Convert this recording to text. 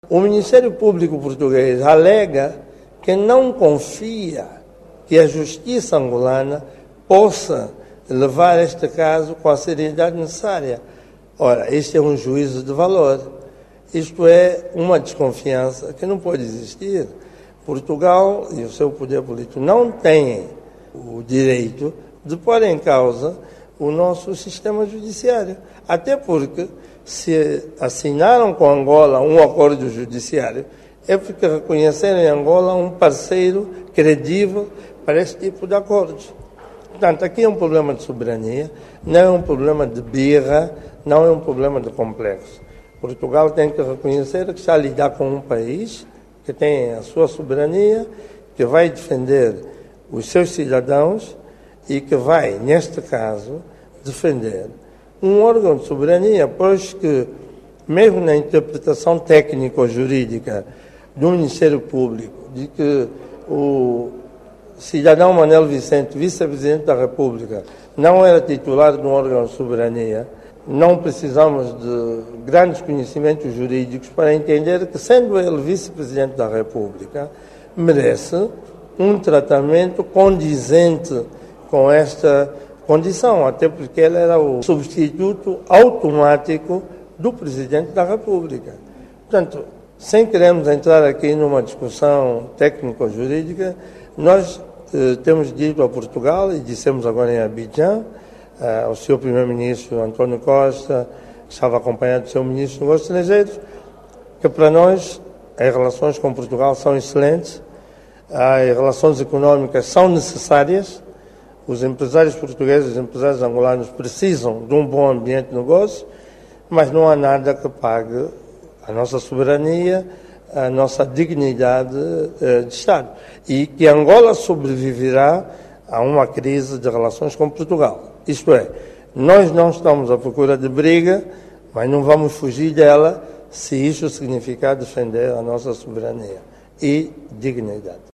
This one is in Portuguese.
O Ministério Público português alega que não confia que a justiça angolana possa levar este caso com a seriedade necessária. Ora, este é um juízo de valor. Isto é uma desconfiança que não pode existir. Portugal e o seu poder político não têm o direito de pôr em causa o nosso sistema judiciário. Até porque, se assinaram com Angola um acordo judiciário, é porque reconheceram em Angola um parceiro credível para esse tipo de acordos. Portanto, aqui é um problema de soberania, não é um problema de birra, não é um problema de complexo. Portugal tem que reconhecer que está a lidar com um país que tem a sua soberania, que vai defender os seus cidadãos e que vai, neste caso, defender um órgão de soberania, pois que, mesmo na interpretação técnico-jurídica do Ministério Público, de que o cidadão Manuel Vicente, vice-presidente da República, não era titular de um órgão de soberania, não precisamos de grandes conhecimentos jurídicos para entender que, sendo ele vice-presidente da República, merece um tratamento condizente com esta condição, até porque ele era o substituto automático do Presidente da República. Portanto, sem querermos entrar aqui numa discussão técnico-jurídica, nós temos dito a Portugal, e dissemos agora em Abidjan, ao seu primeiro-ministro António Costa, que estava acompanhado do seu ministro dos Negócios Estrangeiros, que para nós as relações com Portugal são excelentes, as relações económicas são necessárias, os empresários portugueses, os empresários angolanos precisam de um bom ambiente de negócio, mas não há nada que pague a nossa soberania, a nossa dignidade de Estado. E que Angola sobreviverá a uma crise de relações com Portugal. Isto é, nós não estamos à procura de briga, mas não vamos fugir dela se isso significar defender a nossa soberania e dignidade.